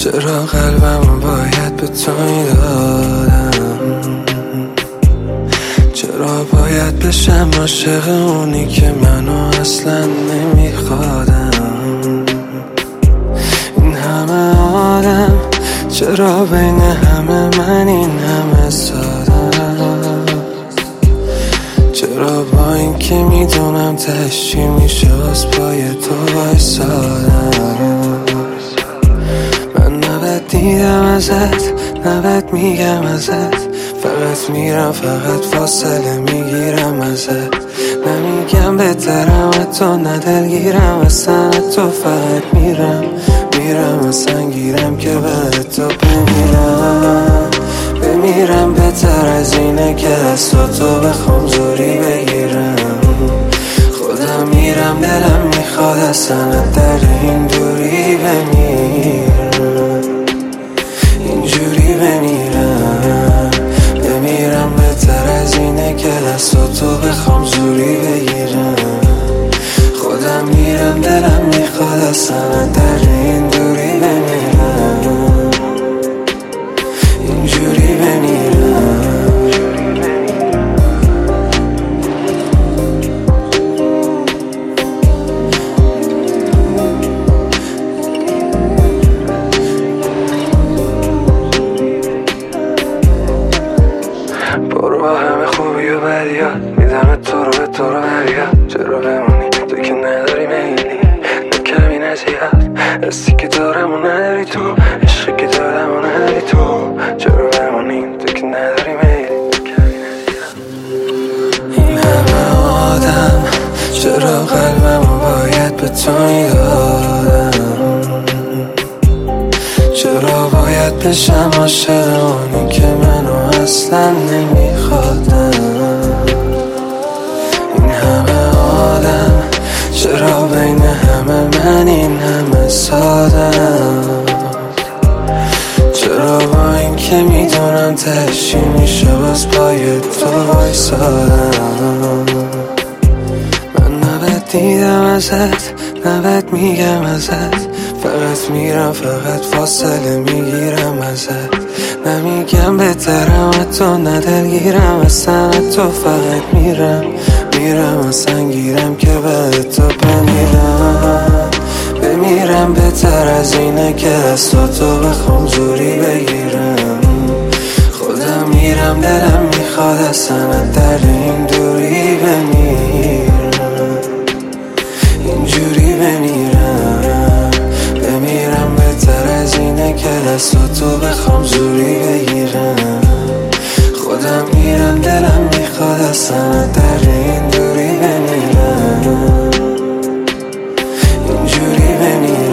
چرا قلبمو باید به تو میدادم؟ چرا باید بشم عاشق اونی که منو اصلا نمیخوادم؟ این همه آدم چرا بین همه من این همه سادم؟ چرا با این که میدونم تهش چی میشه از پای تو وایسادم؟ من نباید دیدم ازت، نباید میگم ازت، فقط میرم فقط فاصله میگیرم ازت. نمیگم بهترم تو ندلگیرم اصلا تو، فقط میرم اصلا گیرم که بعد تو بمیرم بهتر از اینه که دستاتو بخوام زوری بگیرم. خودم میرم دلم میخواد اصلا در این دوری بمیرم، اینجوری بمیرم بهتر از اینه که دستاتو بخوام زوری بگیرم. خودم میرم دلم میخواد اصلا در این دوری بمیرم، اینجوری برو با همه خوبی و بدیات، میدم تو رو بریاد. چرا بمونی تو که نداری میلی، نه کمی نزیاد، حسی که دارم و نداری تو، عشقی که دارم و نداری تو. چرا بمونی تو که نداری میلی، این همه آدم چرا قلبمو باید به تو میدادم؟ چرا باید بشم عاشق اونی که منو اصلا نمیخوادم؟ این همه آدم چرا بین همه من این همه سادم؟ چرا با این که میدونم تهش چی میشه باز پای تو وایسادم؟ من نباید دیدم ازت، نباید میگم ازت، فقط میرم فقط فاصله میگیرم ازت. نمیگم بهترم تو ندلگیرم اصلا تو، فقط میرم اصلا گیرم که بعد تو بمیرم بهتر از اینه که دستاتو بخوام زوری بگیرم. خودم میرم دلم میخواد اصلا در این دوری بمیرم، اینجوری بمیرم بهتر از اینه که دستاتو بخوام زوری بگیرم. خودم میرم دلم میخواد اصلا در این دوری بمیرم، اینجوری